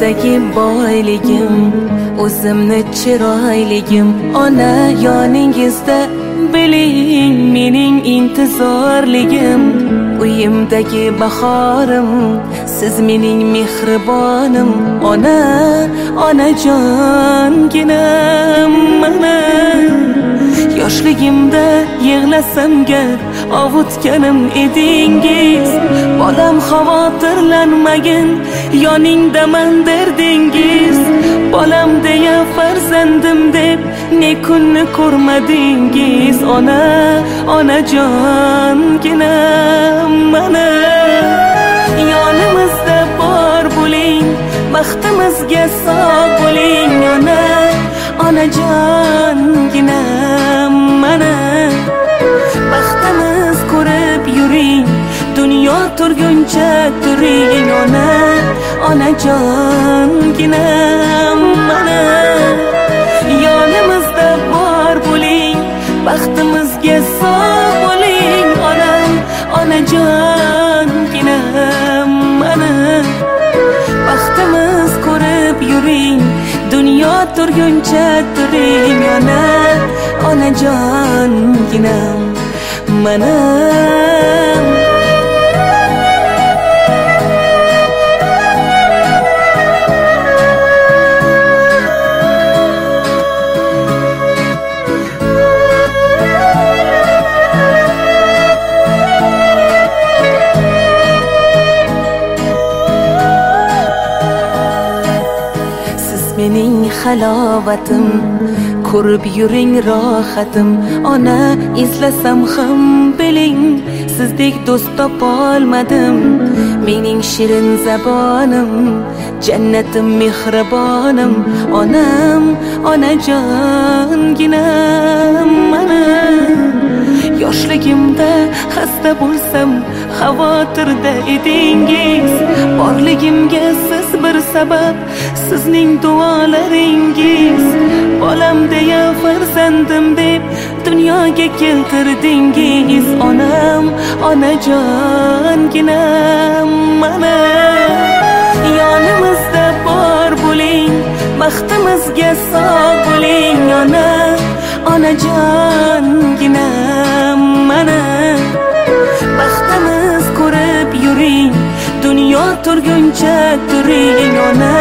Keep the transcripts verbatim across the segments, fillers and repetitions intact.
yuzimdagi boyligim, o'zimni chiroyligim. Ona yoningizda biling mening intizorligim. Uyimdagi bahorim, siz mening mehribonim. Ona, onajonginam mana. Yoshligimda yig'lasam gar ovutganim edingiz. Bolam xavotirlanmagin, yoningdaman derdingiz. Bolam deya farzandim deb ne kunni ko'rmadingiz. Ona, onajonginam mana. Yonimizda bor bo'ling, baxtimizga sog' bo'ling. Ona, onajonginam mana. Baxtimiz ko'rib yuring, dunyo turguncha turing. Ona, onajonginam mana. Yonimizda bor bo'ling, baxtimizga sog' bo'ling. Onam, onajonginam mana. Baxtimiz ko'rib yuring, dunyo turguncha turing. Ona, onajonginam mana. Mening halovatim, ko'rib yuring rohatim. Ona, izlasam ham biling, sizdek do'st topolmadim. Mening shirin zabonim, jannatim mehribonim. Onam, onajonginam mana. Yoshligimda xasta bo'lsam xavotirda edingiz. Borligimga siz bir sabab, sizning duolaringiz. Bolam deya farzandim deb dunyoga keltirdingiz. Onam, onajonginam mana. Yonimizda bor bo'ling, baxtimizga sog' bo'ling. Ona, onajonginam mana. Baxtimiz ko'rib yuring, dunyo turguncha turing. Ona,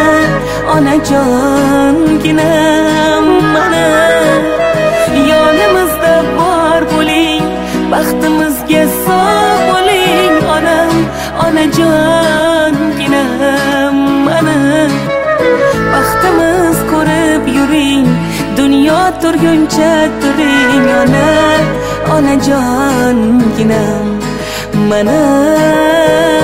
onajonginam mana. Yonimizda bor bo'ling, baxtimizga sog' bo'ling. Onam, onajonginam mana. Baxtimiz ko'rib yuring, dunyo turguncha turing. Ona, onajonginam mana.